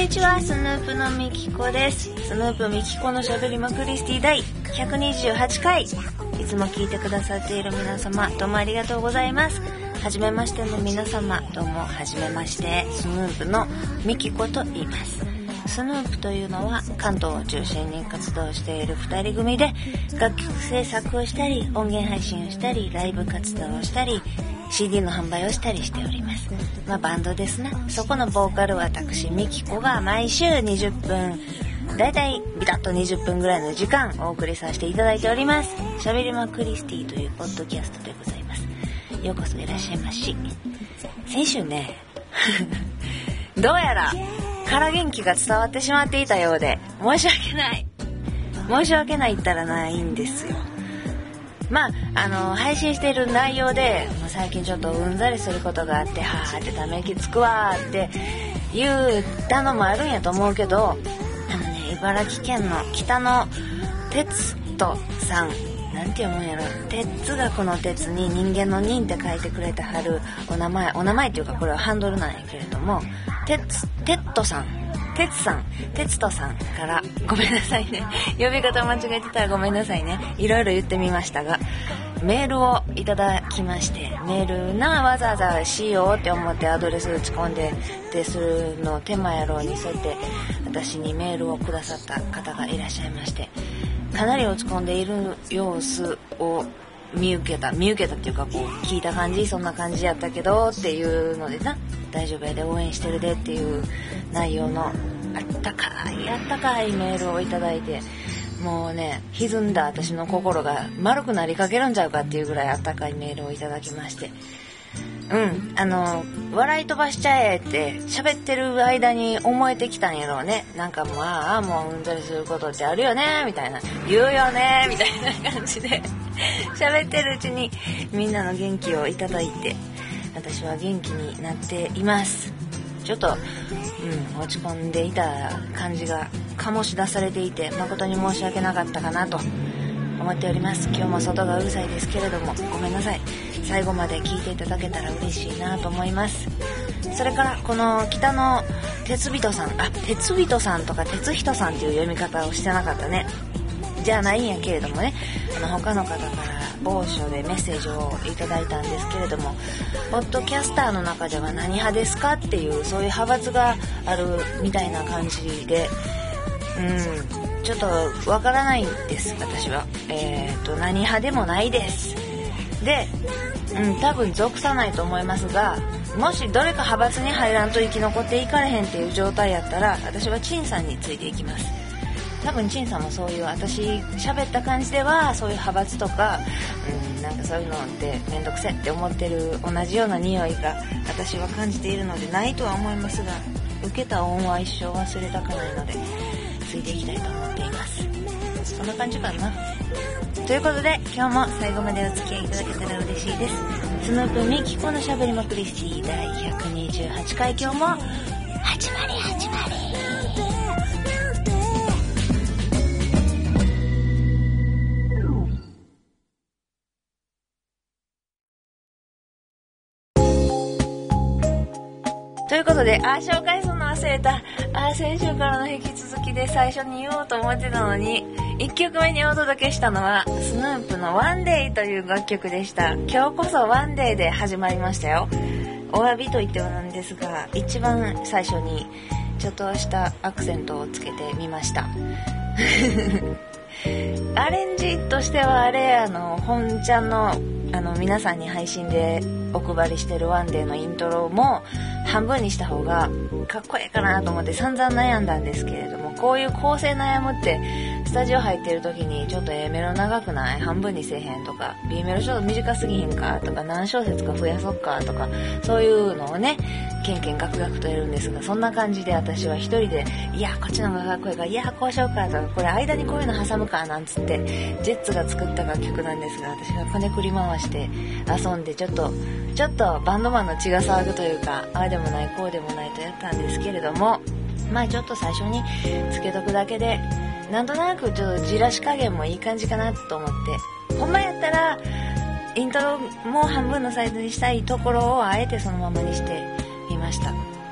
にちは、スヌープのみきこです。スヌープみきこのしゃべりまクリスティ第128回。いつも聞いてくださっている皆様、どうもありがとうございます。はじめましての皆様、どうもはじめまして。スヌープのみきこと言います。スヌープというのは関東を中心に活動している2人組で、楽曲制作をしたり、音源配信をしたり、ライブ活動をしたり、CD の販売をしたりしております。バンドですな。そこのボーカル私みきこが毎週20分、だいたいビタッと20分ぐらいの時間お送りさせていただいております。しゃべりまクリスティというポッドキャストでございます。ようこそいらっしゃいまし。先週ねどうやら空元気が伝わってしまっていたようで、申し訳ないったらないんですよ。配信している内容で、最近ちょっとうんざりすることがあって、はーってため息つくわーって言ったのもあるんやと思うけど、茨城県の北の哲人さん、なんて読むんやろ、哲学の哲に人間の人って書いてくれてはるお名前っていうか、これはハンドルなんやけれども、哲人さんからごめんなさいね、呼び方間違えてたらごめんなさいね。いろいろ言ってみましたが、メールをいただきまして、メールわざわざしようって思ってアドレス打ち込んでってするの手間やろうに、そうやって私にメールをくださった方がいらっしゃいまして、かなり落ち込んでいる様子を見受けたっていうか、こう聞いた感じ、そんな感じやったけどっていうのでな、大丈夫やで、応援してるでっていう内容のあったかいメールをいただいて、もうね、歪んだ私の心が丸くなりかけるんちゃうかっていうぐらいあったかいメールをいただきまして、笑い飛ばしちゃえって喋ってる間に思えてきたんやろうね。なんかもううんざりすることってあるよねみたいな、言うよねみたいな感じで喋ってるうちにみんなの元気をいただいて、私は元気になっています。ちょっと、落ち込んでいた感じが醸し出されていて、誠に申し訳なかったかなと思っております。今日も外がうるさいですけれどもごめんなさい。最後まで聞いていただけたら嬉しいなと思います。それからこの北の鉄人さんとか鉄人さんっていう読み方をしてなかったね。じゃないんやけれどもね、他の方から某所でメッセージをいただいたんですけれども、ポッドキャスターの中では何派ですかっていう、そういう派閥があるみたいな感じで、ちょっとわからないんです私は。何派でもないです。で、多分属さないと思いますが、もしどれか派閥に入らんと生き残っていかれへんっていう状態やったら、私は陳さんについていきます。多分陳さんもそういう、私喋った感じではそういう派閥とか、なんかそういうのってめんどくせって思ってる同じような匂いが私は感じているので、ないとは思いますが、受けた恩は一生忘れたくないのでついていきたいと思っています。そんな感じかな。ということで、今日も最後までお付き合いいただけたら嬉しいです。スヌープみきこのしゃべりまクリスティ第128回、今日も始まり。ということで、紹介するの忘れた。先週からの引き続きで最初に言おうと思ってたのに、1曲目にお届けしたのはスヌープのワンデイという楽曲でした。今日こそワンデイで始まりましたよ。お詫びと言ってはなんですが、一番最初にちょっとしたアクセントをつけてみましたアレンジとしては本ちゃんの皆さんに配信でお配りしてるワンデーのイントロも半分にした方がかっこいいかなと思って散々悩んだんですけれども、こういう構成悩むってスタジオ入ってる時に、ちょっと A メロ長くない？半分にせえへんとか、 B メロちょっと短すぎひんかとか、何小節か増やそっかとか、そういうのをねケンケンガクガクとやるんですが、そんな感じで私は一人で、いやこっちの方がかっこいいから、いやこうしようかとか、これ間にこういうの挟むかなんつってジェッツが作った楽曲なんですが、私がこねくり回して遊んで、ちょっとバンドマンの血が騒ぐというか、ああでもないこうでもないとやったんですけれども、ちょっと最初につけとくだけで、なんとなくちょっとじらし加減もいい感じかなと思って、ほんまやったらイントロも半分のサイズにしたいところをあえてそのままにしてみました。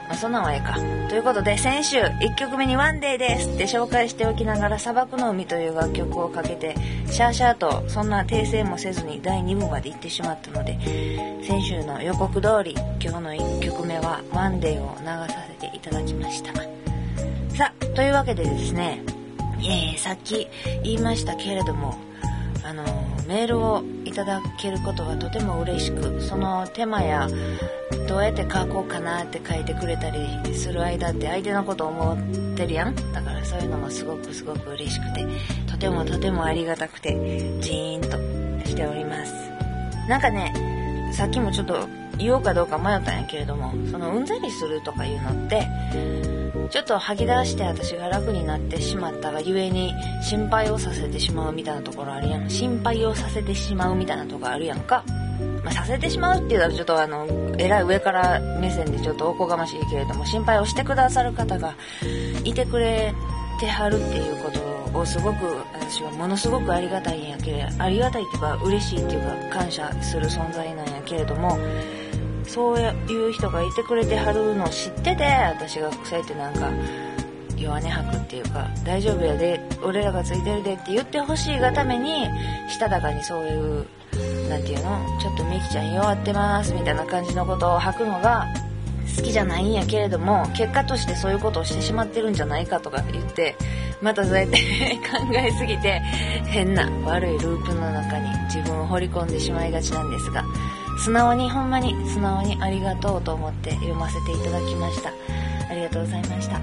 そんなんはええか。ということで、先週1曲目にワンデーですって紹介しておきながら、砂漠の海という楽曲をかけてシャーシャーとそんな訂正もせずに第2部まで行ってしまったので、先週の予告通り今日の1曲目はワンデーを流させていただきました。さあ、というわけでですね、さっき言いましたけれども、メールをいただけることはとても嬉しく、その手間やどうやって書こうかなって書いてくれたりする間って相手のことを思ってるやん。だからそういうのもすごく嬉しくて、とてもありがたくてジーンとしております。なんかね、さっきもちょっと言おうかどうか迷ったんやけれども、そのうんざりするとかいうのってちょっと吐き出して私が楽になってしまったがゆえに心配をさせてしまうみたいなところあるやん。心配をさせてしまうみたいなところあるやんか。させてしまうっていうのはちょっとえらい上から目線でちょっとおこがましいけれども、心配をしてくださる方がいてくれてはるっていうことをすごく私はものすごくありがたいんやけれど、ありがたいっていうか嬉しいっていうか感謝する存在なんやけれども、そういう人がいてくれてはるのを知ってて、私がそうやってなんか弱音吐くっていうか、大丈夫やで俺らがついてるでって言ってほしいがためにしたたかにそういうなんていうの、ちょっとミキちゃん弱ってますみたいな感じのことを吐くのが好きじゃないんやけれども、結果としてそういうことをしてしまってるんじゃないかとか言ってまたそうやって考えすぎて変な悪いループの中に自分を掘り込んでしまいがちなんですが、ほんまに素直にありがとうと思って読ませていただきました。ありがとうございました。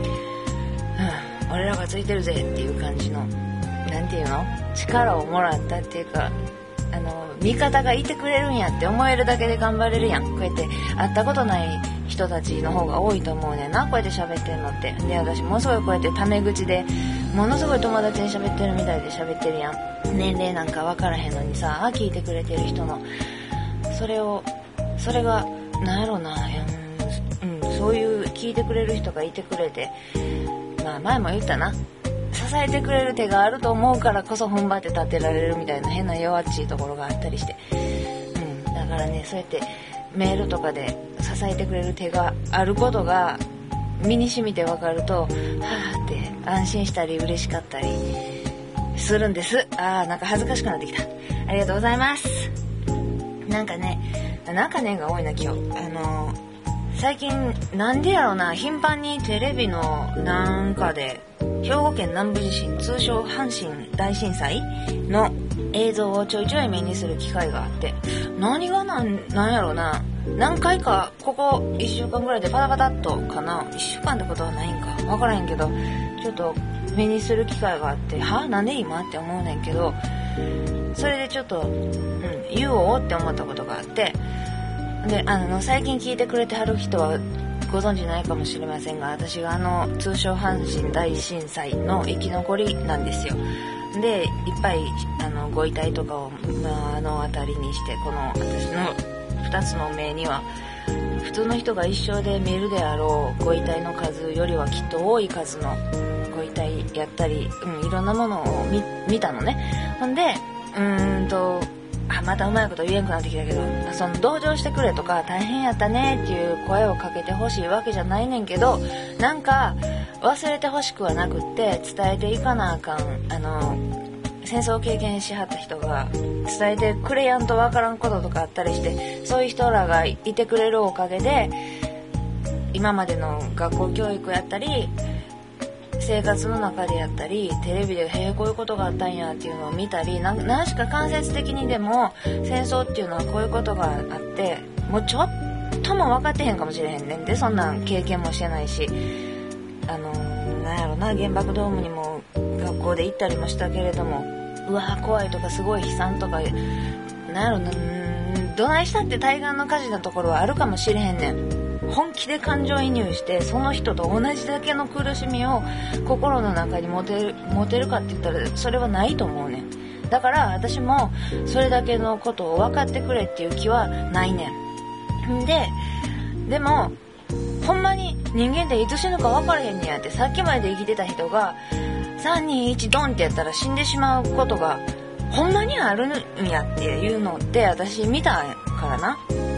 俺らがついてるぜっていう感じのなんていうの、力をもらったっていうか、味方がいてくれるんやって思えるだけで頑張れるやん。こうやって会ったことない人たちの方が多いと思うねんな、こうやって喋ってんのって。で、私ものすごいこうやってタメ口でものすごい友達に喋ってるみたいで喋ってるやん。年齢なんか分からへんのにさ、聞いてくれてる人のそれがなんやろな、そういう聞いてくれる人がいてくれて、前も言ったな、支えてくれる手があると思うからこそ踏ん張って立てられるみたいな変な弱っちいところがあったりして、だからね、そうやってメールとかで支えてくれる手があることが身に染みて分かると、はぁって安心したり嬉しかったりするんです。なんか恥ずかしくなってきた。ありがとうございます。なんかねが多いな今日。最近なんでやろうな、頻繁にテレビのなんかで兵庫県南部地震、通称阪神大震災の映像をちょいちょい目にする機会があって、何がなんやろうな、何回かここ1週間ぐらいでパタパタっとかな、1週間ってことはないんか分からへんけど、ちょっと目にする機会があって、なんで今って思うねんけど、それでちょっと言おうって思ったことがあって、で最近聞いてくれてはる人はご存知ないかもしれませんが、私が通称阪神大震災の生き残りなんですよ。で、いっぱいご遺体とかを辺りにして、この私の2つの目には普通の人が一生で見るであろうご遺体の数よりはきっと多い数のご遺体やったり、いろんなものを 見たのね。ほんでまたうまいこと言えんくなってきたけど、その同情してくれとか大変やったねっていう声をかけてほしいわけじゃないねんけど、なんか忘れてほしくはなくって伝えていかなあかん。戦争を経験しはった人が伝えてくれやんとわからんこととかあったりして、そういう人らがいてくれるおかげで今までの学校教育やったり生活の中でやったりテレビでこういうことがあったんやっていうのを見たり、何しか間接的にでも戦争っていうのはこういうことがあって、もうちょっとも分かってへんかもしれへんねんで、そんなん経験もしてないし、なんやろな、原爆ドームにも学校で行ったりもしたけれども、うわ怖いとかすごい悲惨とか、なんやろな、どないしたって対岸の火事なところはあるかもしれへんねん。本気で感情移入してその人と同じだけの苦しみを心の中に持てるかって言ったらそれはないと思うねん。だから私もそれだけのことを分かってくれっていう気はないねん。でもほんまに人間っていつ死ぬか分からへんねやって、さっきまで生きてた人が321ドンってやったら死んでしまうことがほんまにあるんやっていうのって私見たからな。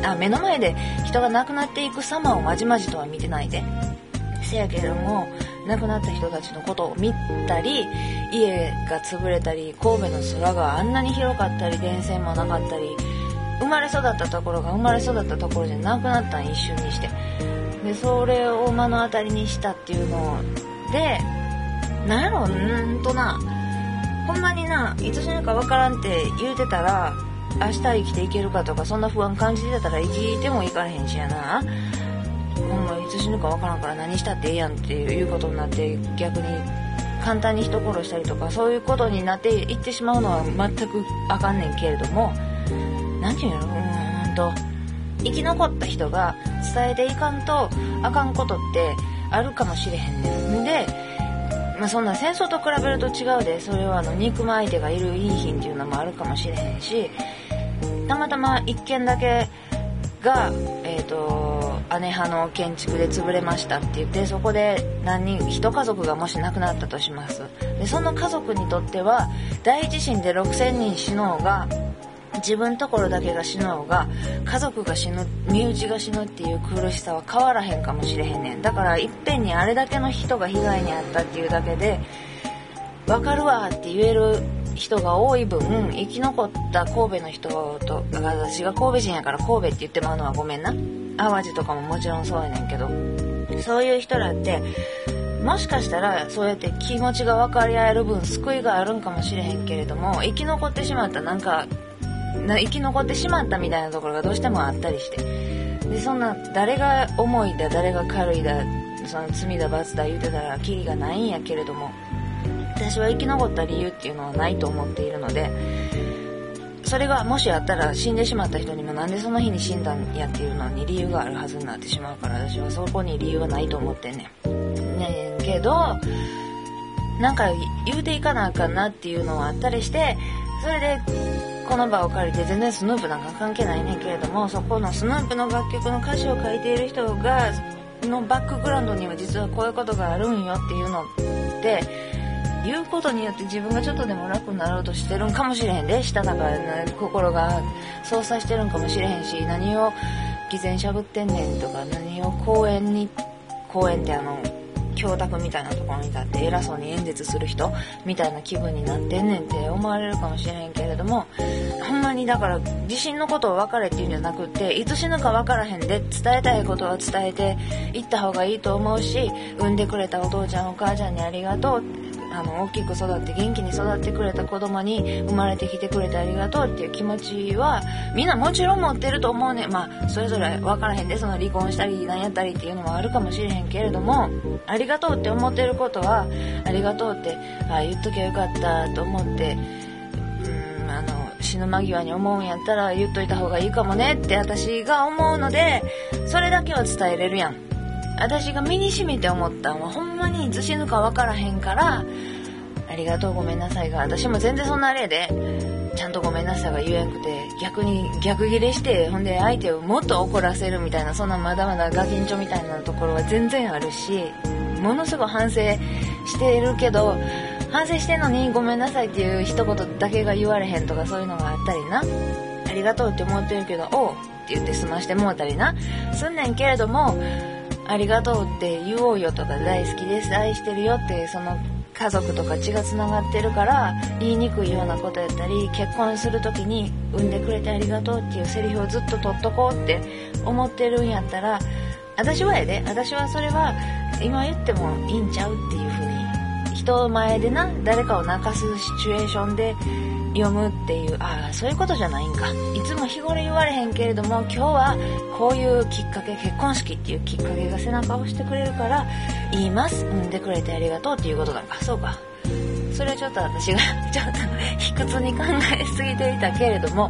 目の前で人が亡くなっていく様をまじまじとは見てないで、せやけれども亡くなった人たちのことを見たり、家が潰れたり、神戸の空があんなに広かったり、電線もなかったり、生まれ育ったところが生まれ育ったところじゃなくなったん、一瞬にして。でそれを目の当たりにしたっていうので、なんやろ、ほんまにいつ死ぬかわからんって言うてたら、明日生きていけるかとかそんな不安感じてたら生きてもいかれへんしやな。ほんまいつ死ぬかわからんから何したってええやんっていうことになって、逆に簡単に人殺したりとかそういうことになっていってしまうのは全くあかんねんけれども、なんていうの、生き残った人が伝えていかんとあかんことってあるかもしれへんねんで、そんな戦争と比べると違うで、それは憎む相手がいるいい品っていうのもあるかもしれへんし、たまたま一軒だけが姉派の建築で潰れましたって言って、そこで一家族がもし亡くなったとします。でその家族にとっては大地震で6000人死のうが、自分ところだけが死のうが、家族が死ぬ、身内が死ぬっていう苦しさは変わらへんかもしれへんねん。だからいっぺんにあれだけの人が被害に遭ったっていうだけで分かるわって言える人が多い分、生き残った神戸の人と、私が神戸人やから神戸って言ってまうのはごめんな、淡路とかももちろんそうやねんけど、そういう人らってもしかしたらそうやって気持ちが分かり合える分救いがあるんかもしれへんけれども、生き残ってしまった生き残ってしまったみたいなところがどうしてもあったりして、でそんな誰が重いだ誰が軽いだ、その罪だ罰だ言うてたらキリがないんやけれども、私は生き残った理由っていうのはないと思っているので、それがもしあったら死んでしまった人にもなんでその日に死んだんやっていうのに理由があるはずになってしまうから、私はそこに理由はないと思ってんねんけど、なんか言うていかなあかんなっていうのはあったりして、それでこの場を借りて全然スヌープなんか関係ないねんけれども、そこのスヌープの楽曲の歌詞を書いている人がのバックグラウンドには実はこういうことがあるんよっていうのって言うことによって自分がちょっとでも楽になろうとしてるんかもしれへんで、しただから心が操作してるんかもしれへんし、何を偽善しゃぶってんねんとか、何を公園って教託みたいなところに立って偉そうに演説する人みたいな気分になってんねんって思われるかもしれへんけれども、ほんまにだから地震のことを分かれっていうんじゃなくて、いつ死ぬか分からへんで、伝えたいことは伝えていった方がいいと思うし、産んでくれたお父ちゃんお母ちゃんにありがとう、大きく育って元気に育ってくれた子供に生まれてきてくれてありがとうっていう気持ちはみんなもちろん持ってると思うね。それぞれ分からへんで、その離婚したり何やったりっていうのもあるかもしれへんけれども、ありがとうって思ってることはありがとうって言っときゃよかったと思って死ぬ間際に思うんやったら言っといた方がいいかもねって私が思うので、それだけは伝えれるやん。私が身に染みて思ったのは、ほんまにいつ死ぬか分からへんからありがとうごめんなさいが、私も全然そんなあれでちゃんとごめんなさいが言えなくて、逆に逆ギレして、ほんで相手をもっと怒らせるみたいな、そんなまだまだガキンチョみたいなところは全然あるし、ものすごい反省してるけど、反省してんのにごめんなさいっていう一言だけが言われへんとか、そういうのがあったりな、ありがとうって思ってるけどおうって言って済ましてもうたりなすんねんけれども、ありがとうって言おうよとか、大好きです愛してるよって、その家族とか血がつながってるから言いにくいようなことやったり、結婚する時に産んでくれてありがとうっていうセリフをずっと取っとこうって思ってるんやったら、私はそれは今言ってもいいんちゃうっていう風に、人前でな誰かを泣かすシチュエーションで読むっていう、そういうことじゃないんか。いつも日頃言われへんけれども、今日はこういうきっかけ、結婚式っていうきっかけが背中を押してくれるから言います、産んでくれてありがとうっていうことなんか。そうか、それはちょっと私がちょっと卑屈に考えすぎていたけれども、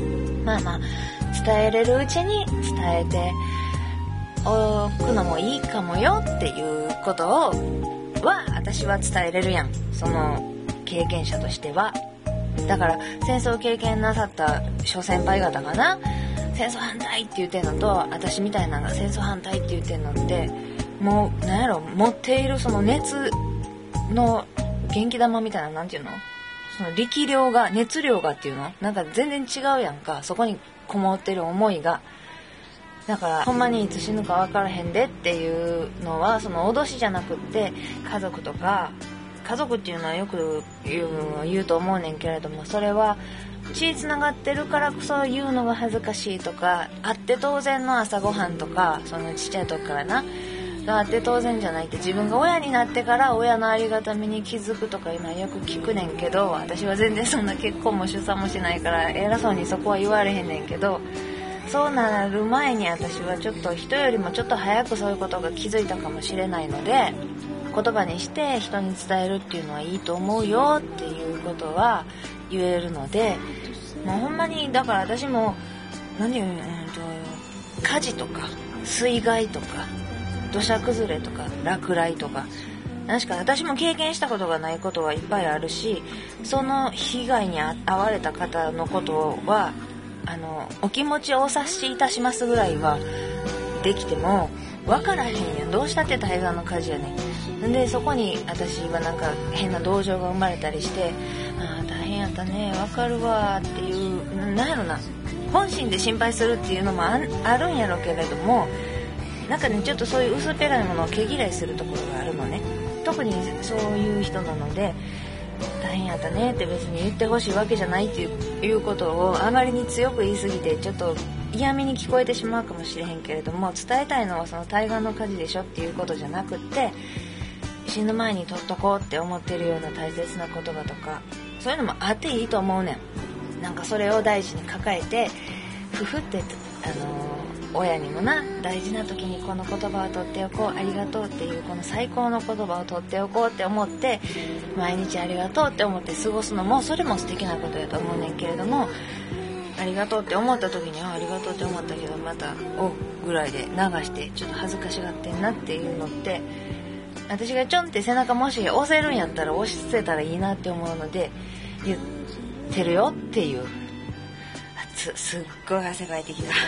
伝えれるうちに伝えておくのもいいかもよっていうことは私は伝えれるやん、その経験者としては。だから戦争経験なさった諸先輩方がな、戦争反対って言ってんのと、私みたいなのが戦争反対って言ってんのって、もうなんやろ、持っているその熱の元気玉みたいな、なんていうの、その力量が、熱量がっていうのなんか全然違うやんか。そこにこもってる思いがだからほんまにいつ死ぬか分からへんでっていうのはその脅しじゃなくって、家族とか家族っていうのはよく言うと思うねんけれども、それは血つながってるからこそ言うのが恥ずかしいとか、あって当然の朝ごはんとか、そのちっちゃい時からながあって当然じゃないって、自分が親になってから親のありがたみに気づくとか今よく聞くねんけど、私は全然そんな結婚も出産もしないから偉そうにそこは言われへんねんけど、そうなる前に私はちょっと人よりもちょっと早くそういうことが気づいたかもしれないので、言葉にして人に伝えるっていうのはいいと思うよっていうことは言えるので、もうほんまにだから私も火事とか水害とか土砂崩れとか落雷とか、確か私も経験したことがないことはいっぱいあるし、その被害に遭われた方のことはお気持ちをお察しいたしますぐらいはできても分からへんやん。どうしたって対岸の火事やねん。でそこに私はなんか変な同情が生まれたりして、ああ大変やったね、分かるわっていう、なんやろな、本心で心配するっていうのもあるんやろうけれども、なんかねちょっとそういう薄っぺらいものを毛嫌いするところがあるのね。特にそういう人なので、大変やったねって別に言ってほしいわけじゃないっていうことをあまりに強く言い過ぎてちょっと嫌味に聞こえてしまうかもしれへんけれども、伝えたいのはその対岸の火事でしょっていうことじゃなくって、死ぬ前に取っとこうって思ってるような大切な言葉とか、そういうのもあっていいと思うねん。なんかそれを大事に抱えてふふって親にもな、大事な時にこの言葉を取っておこう、ありがとうっていうこの最高の言葉を取っておこうって思って毎日ありがとうって思って過ごすのも、それも素敵なことやと思うねんけれども、ありがとうって思った時にありがとうって思ったけどまたおぐらいで流してちょっと恥ずかしがってんなっていうのって、私がちょんって背中もし押せるんやったら押せたらいいなって思うので言ってるよっていう。すっごい汗かいてきた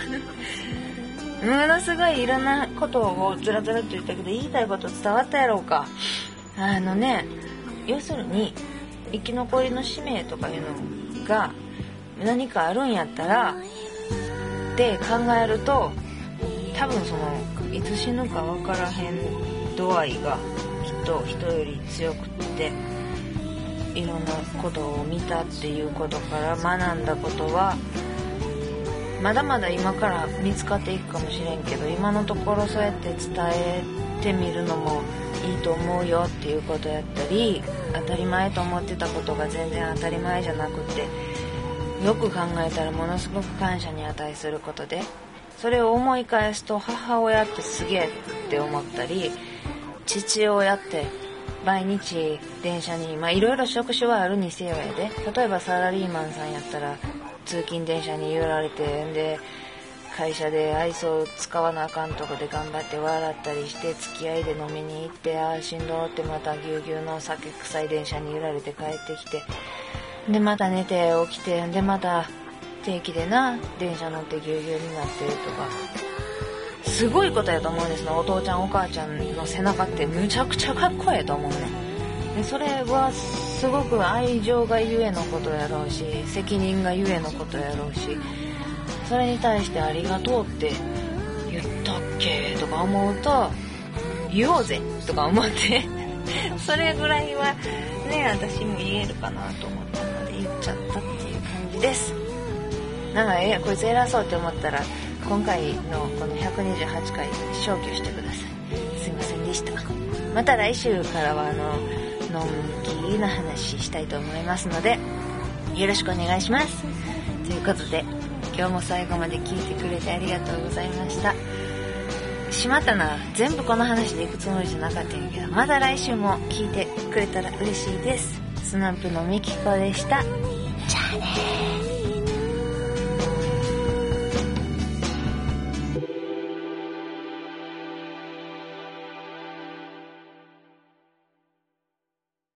ものすごいいろんなことをずらずらっと言ったけど、言いたいこと伝わったやろうか。要するに生き残りの使命とかいうのが何かあるんやったらって考えると、多分そのいつ死ぬか分からへん度合いがきっと人より強くって、いろんなことを見たっていうことから学んだことはまだまだ今から見つかっていくかもしれんけど、今のところそうやって伝えてみるのもいいと思うよっていうことやったり、当たり前と思ってたことが全然当たり前じゃなくて、よく考えたらものすごく感謝に値することで、それを思い返すと母親ってすげえって思ったり、父親って毎日電車にいろいろ職種はあるにせよやで、例えばサラリーマンさんやったら通勤電車に揺られて、で会社で愛想使わなあかんとこで頑張って笑ったりして付き合いで飲みに行って、ああしんどってまたぎゅうぎゅうの酒臭い電車に揺られて帰ってきて、でまた寝て起きて、でまた定期でな電車乗ってぎゅうぎゅうになってとか、すごいことやと思うんですの。お父ちゃんお母ちゃんの背中ってむちゃくちゃかっこええと思うね。でそれはすごく愛情がゆえのことやろうし、責任がゆえのことやろうし、それに対してありがとうって言ったっけとか思うと、言おうぜとか思ってそれぐらいはね私も言えるかなと思ったので言っちゃったっていう感じです。なんかこいつ偉そうって思ったら今回のこの128回消去してください。すいませんでした。また来週からはのんきな話したいと思いますのでよろしくお願いします。ということで今日も最後まで聞いてくれてありがとうございました。しまったな、全部この話でいくつもりじゃなかったんやけど、また来週も聞いてくれたら嬉しいです。スナンプのみきこでした。じゃあね。